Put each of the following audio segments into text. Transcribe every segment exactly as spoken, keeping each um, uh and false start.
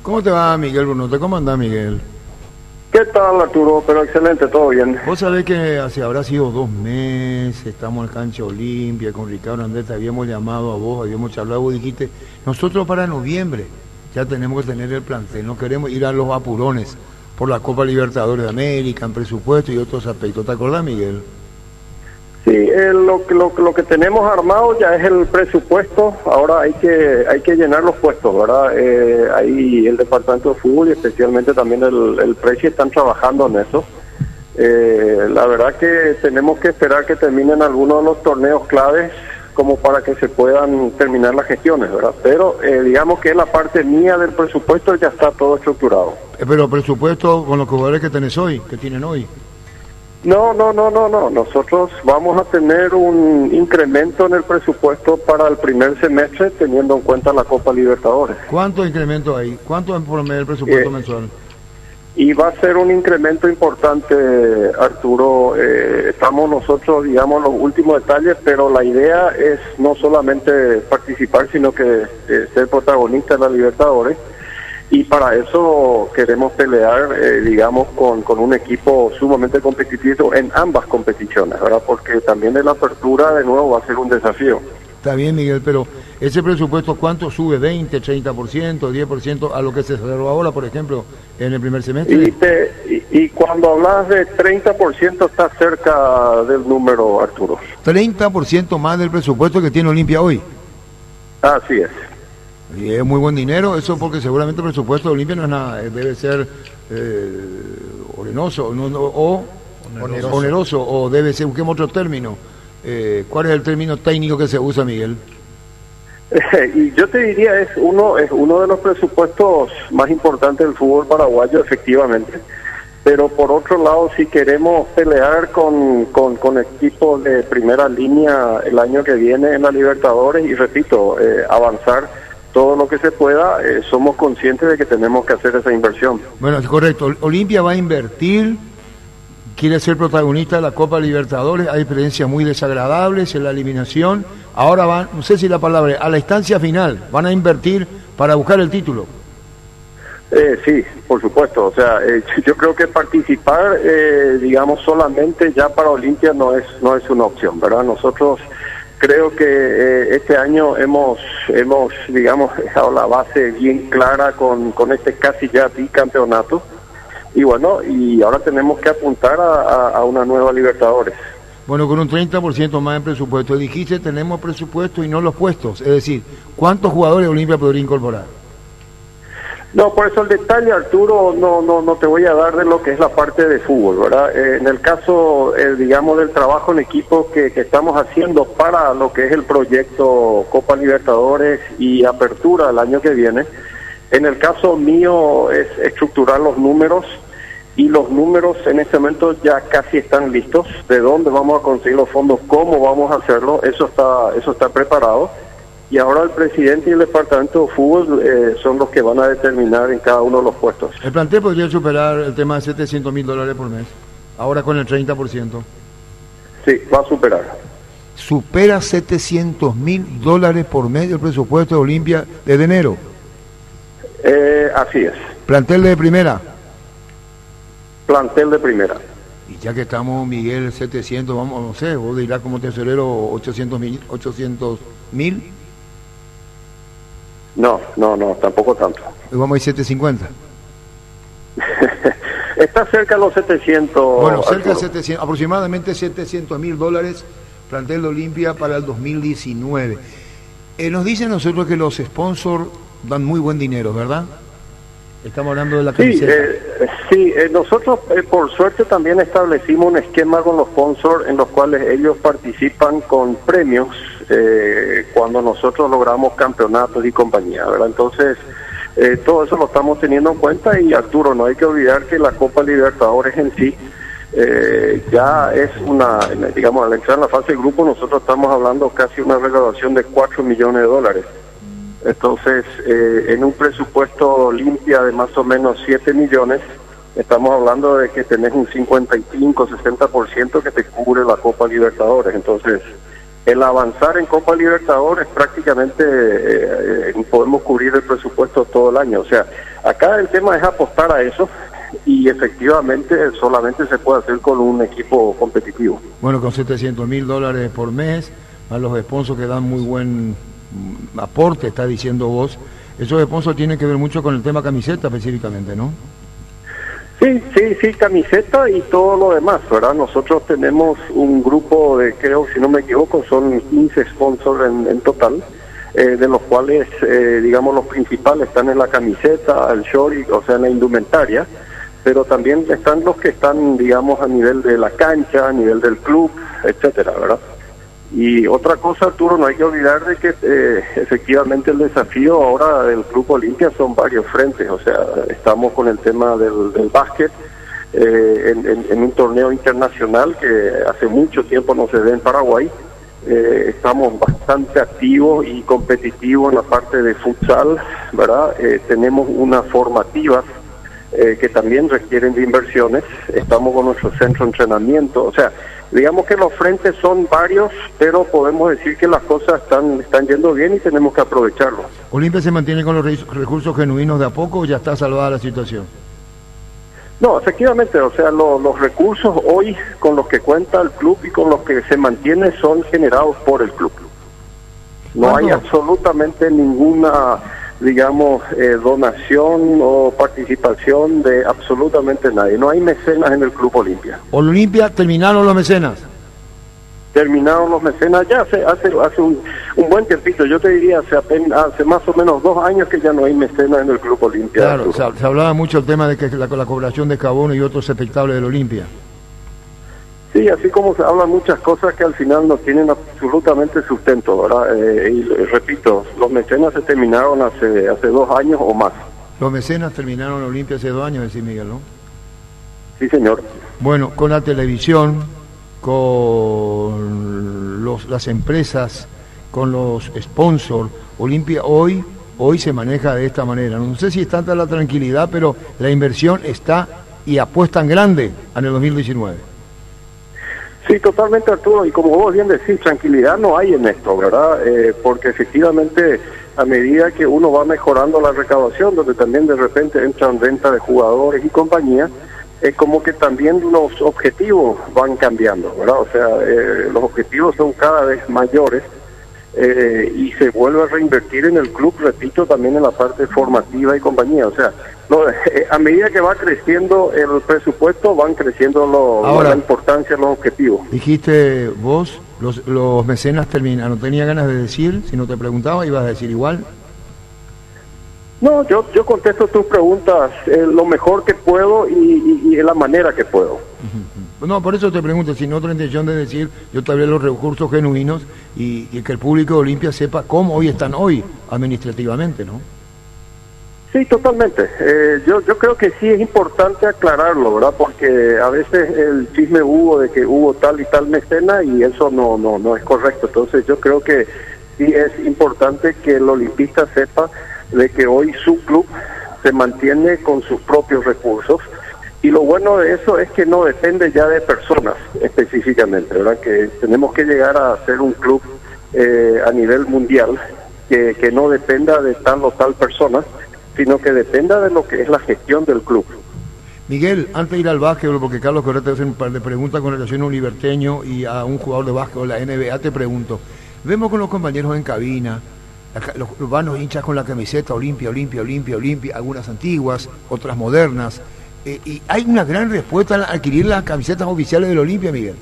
¿Cómo te va, Miguel Brunote? ¿Cómo andás, Miguel? ¿Qué tal, Arturo? Pero excelente, todo bien. Vos sabés que hace habrá sido dos meses, estamos en Cancha Olimpia, con Ricardo Andrés, te habíamos llamado a vos, habíamos charlado, vos dijiste, nosotros para noviembre ya tenemos que tener el plantel, no queremos ir a los apurones por la Copa Libertadores de América, en presupuesto y otros aspectos. ¿Te acordás, Miguel? Sí, eh, lo, lo, lo que tenemos armado ya es el presupuesto, ahora hay que hay que llenar los puestos, ¿verdad? Eh, ahí el Departamento de Fútbol y especialmente también el, el Presi están trabajando en eso. Eh, la verdad que tenemos que esperar que terminen algunos de los torneos claves como para que se puedan terminar las gestiones, ¿verdad? Pero eh, digamos que la parte mía del presupuesto ya está todo estructurado. Eh, pero presupuesto con los jugadores que tenés hoy, que tienen hoy. No, no, no, no, no. Nosotros vamos a tener un incremento en el presupuesto para el primer semestre teniendo en cuenta la Copa Libertadores. ¿Cuánto incremento hay? ¿Cuánto en promedio el presupuesto Eh, mensual? Y va a ser un incremento importante, Arturo. Eh, estamos nosotros, digamos, los últimos detalles, pero la idea es no solamente participar, sino que eh, ser protagonista de la Libertadores. Y para eso queremos pelear, eh, digamos, con, con un equipo sumamente competitivo en ambas competiciones, ¿verdad? Porque también en la apertura, de nuevo, va a ser un desafío. Está bien, Miguel, pero ese presupuesto, ¿cuánto sube? ¿veinte, treinta por ciento, diez por ciento a lo que se cerró ahora, por ejemplo, en el primer semestre? Y, te, y, y cuando hablas de treinta por ciento está cerca del número, Arturo. treinta por ciento más del presupuesto que tiene Olimpia hoy. Así es. Y es muy buen dinero, eso porque seguramente el presupuesto de Olimpia no es nada, debe ser eh, orenoso no, no, o oneroso. oneroso, o debe ser, busquemos otro término. Eh, ¿Cuál es el término técnico que se usa, Miguel? Eh, y yo te diría, es uno, es uno de los presupuestos más importantes del fútbol paraguayo, efectivamente. Pero por otro lado, si queremos pelear con, con, con equipos de primera línea el año que viene en la Libertadores, y repito, eh, avanzar todo lo que se pueda, eh, somos conscientes de que tenemos que hacer esa inversión. Bueno, es correcto. Olimpia va a invertir, quiere ser protagonista de la Copa Libertadores, hay experiencias muy desagradables en la eliminación, ahora van, no sé si la palabra, a la instancia final, van a invertir para buscar el título. Eh, sí, por supuesto, o sea, eh, yo creo que participar, eh, digamos, solamente ya para Olimpia no es, no es una opción, ¿verdad? Nosotros creo que eh, este año hemos, hemos, digamos, dejado la base bien clara con, con este casi ya bicampeonato. Y bueno, y ahora tenemos que apuntar a, a, a una nueva Libertadores. Bueno, con un treinta por ciento más en presupuesto. Dijiste, tenemos presupuesto y no los puestos. Es decir, ¿cuántos jugadores Olimpia podría incorporar? No, por eso el detalle, Arturo, no no no te voy a dar de lo que es la parte de fútbol, ¿verdad? Eh, en el caso, eh, digamos, del trabajo en equipo que, que estamos haciendo para lo que es el proyecto Copa Libertadores y Apertura el año que viene, en el caso mío es estructurar los números, y los números en este momento ya casi están listos. De dónde vamos a conseguir los fondos, cómo vamos a hacerlo, eso está eso está preparado. Y ahora el presidente y el departamento de fútbol eh, son los que van a determinar en cada uno de los puestos. El plantel podría superar el tema de setecientos mil dólares por mes, ahora con el treinta por ciento. Sí, va a superar. Supera setecientos mil dólares por mes el presupuesto de Olimpia desde enero. Eh, así es. Plantel de primera. Plantel de primera. Y ya que estamos, Miguel, setecientos, vamos, no sé, vos dirás como tesorero ochocientos mil. ochocientos mil. No, no, no, tampoco tanto. Y vamos a ir setecientos cincuenta. Está cerca de los setecientos. Bueno, cerca Arturo. de setecientos, aproximadamente setecientos mil dólares, plantel de Olimpia para el dos mil diecinueve. Eh, nos dicen nosotros que los sponsors dan muy buen dinero, ¿verdad? Estamos hablando de la Sí, camiseta. eh, sí eh, nosotros eh, por suerte también establecimos un esquema con los sponsors en los cuales ellos participan con premios eh, cuando nosotros logramos campeonatos y compañía, ¿verdad? Entonces, eh, todo eso lo estamos teniendo en cuenta. Y Arturo, no hay que olvidar que la Copa Libertadores en sí eh, ya es una, digamos, al entrar en la fase de grupo, nosotros estamos hablando casi una recaudación de cuatro millones de dólares. Entonces, eh, en un presupuesto limpia de más o menos siete millones, estamos hablando de que tenés un cincuenta y cinco, sesenta por ciento que te cubre la Copa Libertadores. Entonces, el avanzar en Copa Libertadores prácticamente eh, eh, podemos cubrir el presupuesto todo el año. O sea, Acá el tema es apostar a eso y efectivamente solamente se puede hacer con un equipo competitivo. Bueno, con setecientos mil dólares por mes, a los sponsors que dan muy buen aporte, está diciendo vos, esos sponsors tienen que ver mucho con el tema camiseta específicamente, ¿no? Sí, sí, sí, camiseta y todo lo demás, ¿verdad? Nosotros tenemos un grupo de, creo, si no me equivoco, son quince sponsors en, en total, eh, de los cuales, eh, digamos, los principales están en la camiseta, el short, o sea, en la indumentaria, pero también están los que están, digamos, a nivel de la cancha, a nivel del club, etcétera, ¿verdad? Y otra cosa, Arturo, no hay que olvidar de que eh, efectivamente el desafío ahora del Club Olimpia son varios frentes, o sea, estamos con el tema del, del básquet, eh, en, en, en un torneo internacional que hace mucho tiempo no se ve en Paraguay, eh, estamos bastante activos y competitivos en la parte de futsal, ¿verdad? Eh, tenemos unas formativas eh, que también requieren de inversiones, estamos con nuestro centro de entrenamiento, o sea, digamos que los frentes son varios, pero podemos decir que las cosas están están yendo bien y tenemos que aprovecharlo. ¿Olimpia se mantiene con los recursos genuinos de a poco o ya está salvada la situación? No, efectivamente, o sea, lo, los recursos hoy con los que cuenta el club y con los que se mantiene son generados por el club. No hay absolutamente ninguna, digamos, eh, donación o participación de absolutamente nadie. No hay mecenas en el Club Olimpia. Olimpia, terminaron los mecenas. Terminaron los mecenas ya hace hace hace un, un buen tiempito. Yo te diría hace apenas, hace más o menos dos años que ya no hay mecenas en el Club Olimpia. Claro, se, se hablaba mucho el tema de que la, la cooperación de Cabono y otros espectables del Olimpia. Sí, así como se hablan muchas cosas que al final no tienen absolutamente sustento, ¿verdad? Eh, y repito, los mecenas se terminaron hace hace dos años o más. Los mecenas terminaron en Olimpia hace dos años, decía Miguel, ¿no? Sí, señor. Bueno, con la televisión, con los, las empresas, con los sponsors, Olimpia hoy, hoy se maneja de esta manera. No sé si es tanta la tranquilidad, pero la inversión está y apuestan grande en el dos mil diecinueve. Sí, totalmente, Arturo, y como vos bien decís, tranquilidad no hay en esto, ¿verdad? Eh, porque efectivamente, a medida que uno va mejorando la recaudación, donde también de repente entran venta de jugadores y compañía, es como que también los objetivos van cambiando, ¿verdad? O sea, eh, los objetivos son cada vez mayores eh, y se vuelve a reinvertir en el club, repito, también en la parte formativa y compañía, o sea, no, eh, a medida que va creciendo el presupuesto, van creciendo lo, Ahora, la importancia de los objetivos. Dijiste vos, los, los mecenas terminan, no tenía ganas de decir, si no te preguntaba, ibas a decir igual. No, yo yo contesto tus preguntas eh, lo mejor que puedo y, y, y de la manera que puedo. Uh-huh. No, por eso te pregunto, sin otra intención de decir, yo te hablé de los recursos genuinos y, y que el público de Olimpia sepa cómo hoy están hoy administrativamente, ¿no? Sí, totalmente. Eh, yo yo creo que sí es importante aclararlo, ¿verdad? Porque a veces el chisme hubo de que hubo tal y tal mecena y eso no no no es correcto. Entonces yo creo que sí es importante que el olimpista sepa de que hoy su club se mantiene con sus propios recursos y lo bueno de eso es que no depende ya de personas específicamente, ¿verdad? Que tenemos que llegar a ser un club eh, a nivel mundial que, que no dependa de tal o tal persona, sino que dependa de lo que es la gestión del club. Miguel, antes de ir al básquetbol, porque Carlos Correa te hace un par de preguntas con relación a un liberteño y a un jugador de básquetbol de la N B A, te pregunto, vemos con los compañeros en cabina, los urbanos hinchas con la camiseta Olimpia, Olimpia, Olimpia, Olimpia, algunas antiguas, otras modernas, eh, y hay una gran respuesta a adquirir las camisetas oficiales del Olimpia, Miguel.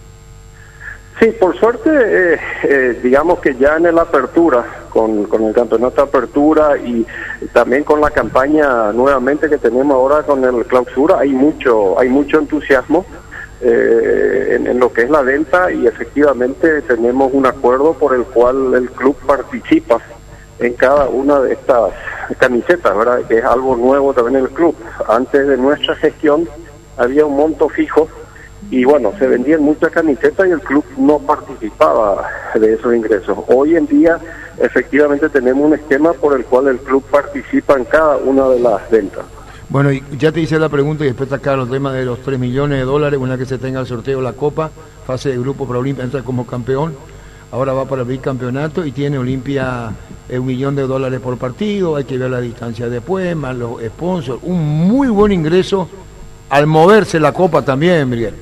Sí, por suerte, eh, eh, digamos que ya en la apertura, con, con el campeonato de apertura y también con la campaña nuevamente que tenemos ahora con el clausura, hay mucho, hay mucho entusiasmo eh, en, en lo que es la venta y efectivamente tenemos un acuerdo por el cual el club participa en cada una de estas camisetas, ¿verdad? Que es algo nuevo también en el club. Antes de nuestra gestión había un monto fijo y bueno, se vendían muchas camisetas y el club no participaba de esos ingresos. Hoy en día efectivamente tenemos un esquema por el cual el club participa en cada una de las ventas. Bueno, y ya te hice la pregunta y después está acá el tema de los tres millones de dólares, una que se tenga el sorteo de la Copa, fase de grupo para Olimpia, entra como campeón. ahora va para el bicampeonato y tiene Olimpia eh, un millón de dólares por partido, hay que ver la distancia después, más los sponsors, un muy buen ingreso al moverse la Copa también, Miguel.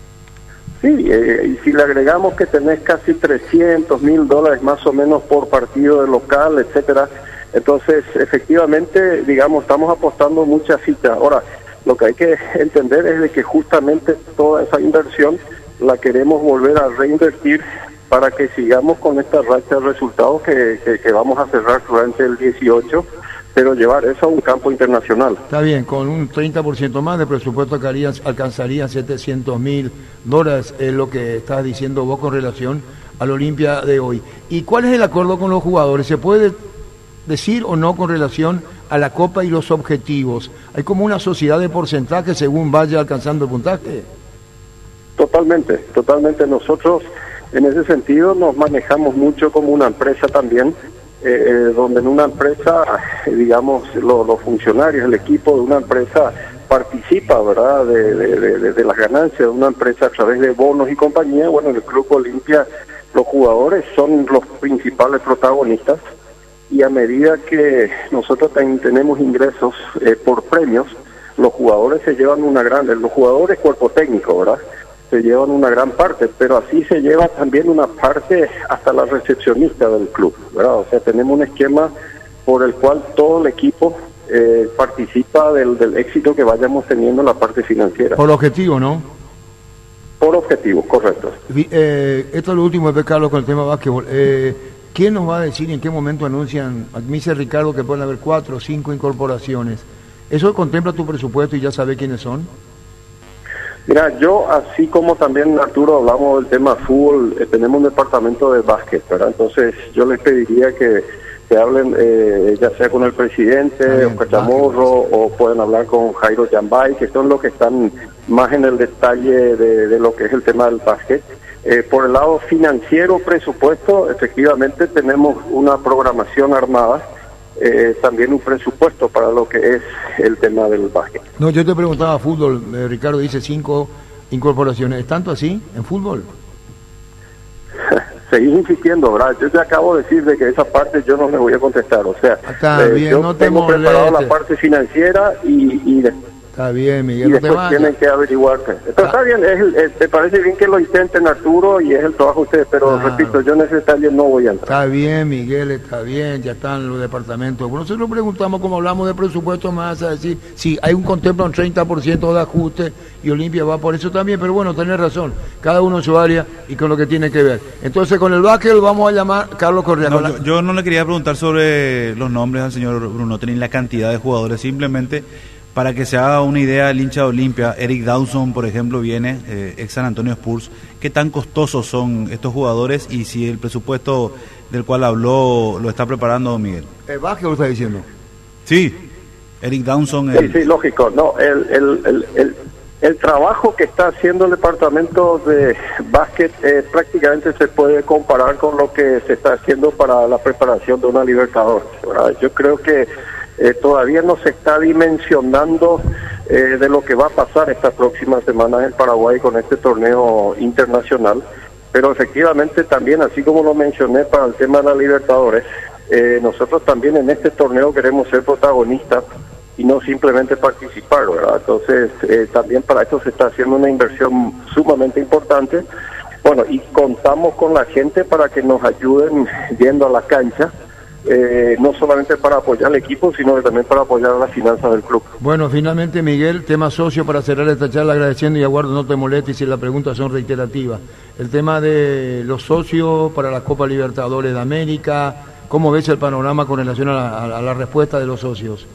Sí, eh, y si le agregamos que tenés casi trescientos mil dólares más o menos por partido de local, etcétera, entonces efectivamente, digamos, estamos apostando mucha ficha. Ahora, lo que hay que entender es de que justamente toda esa inversión la queremos volver a reinvertir para que sigamos con esta racha de resultados que, que, que vamos a cerrar durante el dieciocho, pero llevar eso a un campo internacional. Está bien, con un treinta por ciento más de presupuesto alcanzarían setecientos mil dólares, es lo que estás diciendo vos con relación al Olimpia de hoy. ¿Y cuál es el acuerdo con los jugadores? ¿Se puede decir o no con relación a la Copa y los objetivos? ¿Hay como una sociedad de porcentaje según vaya alcanzando el puntaje? Totalmente, totalmente. Nosotros en ese sentido nos manejamos mucho como una empresa también, Eh, donde en una empresa, digamos, lo, los funcionarios, el equipo de una empresa participa, ¿verdad?, de, de, de, de las ganancias de una empresa a través de bonos y compañía. Bueno, en el Club Olimpia los jugadores son los principales protagonistas y a medida que nosotros ten, tenemos ingresos eh, por premios, los jugadores se llevan una gran, los jugadores cuerpo técnico, ¿verdad?, se llevan una gran parte, pero así se lleva también una parte hasta la recepcionista del club, ¿verdad? O sea, tenemos un esquema por el cual todo el equipo eh, participa del, del éxito que vayamos teniendo en la parte financiera. Por objetivo, ¿no? Por objetivo, correcto. Eh, esto es lo último de Carlos con el tema básquetbol. Eh, ¿Quién nos va a decir en qué momento anuncian? A mí dice Ricardo que pueden haber cuatro o cinco incorporaciones. ¿Eso contempla tu presupuesto y ya sabe quiénes son? Mira, yo, así como también Arturo hablamos del tema fútbol, eh, tenemos un departamento de básquet, ¿verdad? Entonces yo les pediría que, que hablen eh, ya sea con el presidente, Oscar Chamorro, o pueden hablar con Jairo Yambay, que son los que están más en el detalle de, de lo que es el tema del básquet. Eh, por el lado financiero, presupuesto, efectivamente tenemos una programación armada, Eh, también un presupuesto para lo que es el tema del básquet. No, yo te preguntaba fútbol, eh, Ricardo dice cinco incorporaciones, ¿es tanto así en fútbol? Seguís insistiendo, ¿verdad? Yo te acabo de decir de que esa parte yo no le voy a contestar, o sea, Está eh, bien, yo no te tengo molestes. preparado la parte financiera y, y de, Está bien, Miguel, y no te después vayas. tienen que averiguarte. Pero Ah. está bien, es, el- es- te parece bien que lo intenten, Arturo, y es el trabajo de ustedes, pero Claro. repito, yo en ese detalle no voy a entrar. Está bien, Miguel, está bien, ya están los departamentos. Bueno, nosotros preguntamos, como hablamos de presupuesto, más a decir, si hay un contempla un treinta por ciento de ajuste y Olimpia va por eso también, pero bueno, tenés razón, cada uno en su área y con lo que tiene que ver. Entonces, con el básquet vamos a llamar Carlos Correa. No, Con la- yo, yo no le quería preguntar sobre los nombres al señor Bruno, ni la cantidad de jugadores, simplemente para que se haga una idea el hincha de Olimpia. Eric Dawson, por ejemplo, viene, eh, ex San Antonio Spurs. ¿Qué tan costosos son estos jugadores y si el presupuesto del cual habló lo está preparando Miguel? ¿El básquet lo está diciendo? Sí, Eric Dawson. Sí, El... sí, lógico. No, el, el, el, el, el trabajo que está haciendo el departamento de básquet eh, prácticamente se puede comparar con lo que se está haciendo para la preparación de una Libertadores, ¿verdad? Yo creo que eh, todavía no se está dimensionando eh, de lo que va a pasar estas próximas semanas en Paraguay con este torneo internacional, pero efectivamente también, así como lo mencioné para el tema de la Libertadores, eh, nosotros también en este torneo queremos ser protagonistas y no simplemente participar, ¿verdad? Entonces, eh, también para esto se está haciendo una inversión sumamente importante. Bueno, y contamos con la gente para que nos ayuden yendo a la cancha, eh, no solamente para apoyar al equipo, sino también para apoyar las finanzas del club. Bueno, finalmente, Miguel, tema socio para cerrar esta charla, agradeciendo y aguardo no te molestes si las preguntas son reiterativas. El tema de los socios para la Copa Libertadores de América, ¿cómo ves el panorama con relación a la, a la respuesta de los socios?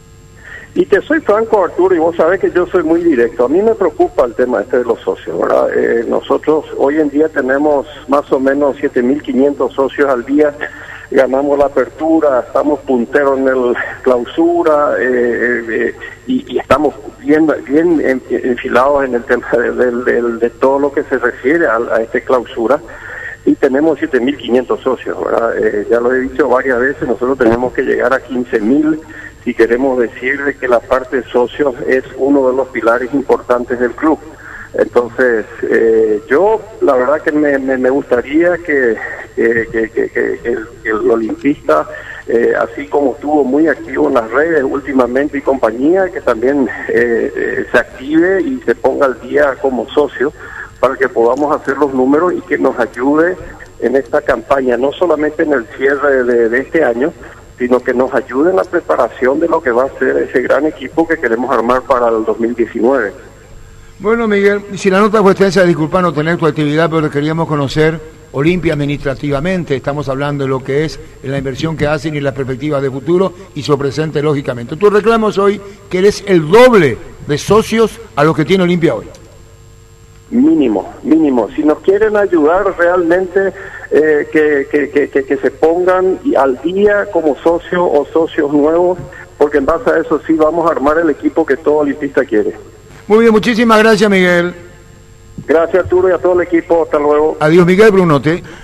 Y te soy franco, Arturo, y vos sabés que yo soy muy directo. A mí me preocupa el tema este de los socios, ¿verdad? Eh, nosotros hoy en día tenemos más o menos siete mil quinientos socios al día, ganamos la apertura, estamos punteros en el clausura, eh, eh, y, y estamos bien, bien en, enfilados en el tema de, de, de, de todo lo que se refiere a, a esta clausura. Y tenemos siete mil quinientos socios, ¿verdad? Eh, ya lo he dicho varias veces, nosotros tenemos que llegar a quince mil si queremos decirle que la parte de socios es uno de los pilares importantes del club. Entonces, eh, yo la verdad que me, me, me gustaría que, eh, que, que, que el, el olimpista, eh, así como estuvo muy activo en las redes últimamente y compañía, que también eh, eh, se active y se ponga al día como socio para que podamos hacer los números y que nos ayude en esta campaña, no solamente en el cierre de, de este año, sino que nos ayude en la preparación de lo que va a ser ese gran equipo que queremos armar para el dos mil diecinueve. Bueno, Miguel, si la nota fue extensa, disculpa no tener tu actividad, pero queríamos conocer Olimpia administrativamente, estamos hablando de lo que es la inversión que hacen y las perspectivas de futuro y su presente, lógicamente. Tu reclamo es hoy que eres el doble de socios a los que tiene Olimpia hoy. Mínimo, mínimo. Si nos quieren ayudar realmente, eh, que, que, que, que, que se pongan al día como socios o socios nuevos, porque en base a eso sí vamos a armar el equipo que todo olimpista quiere. Muy bien, muchísimas gracias, Miguel. Gracias, Arturo, y a todo el equipo. Hasta luego. Adiós, Miguel Brunote.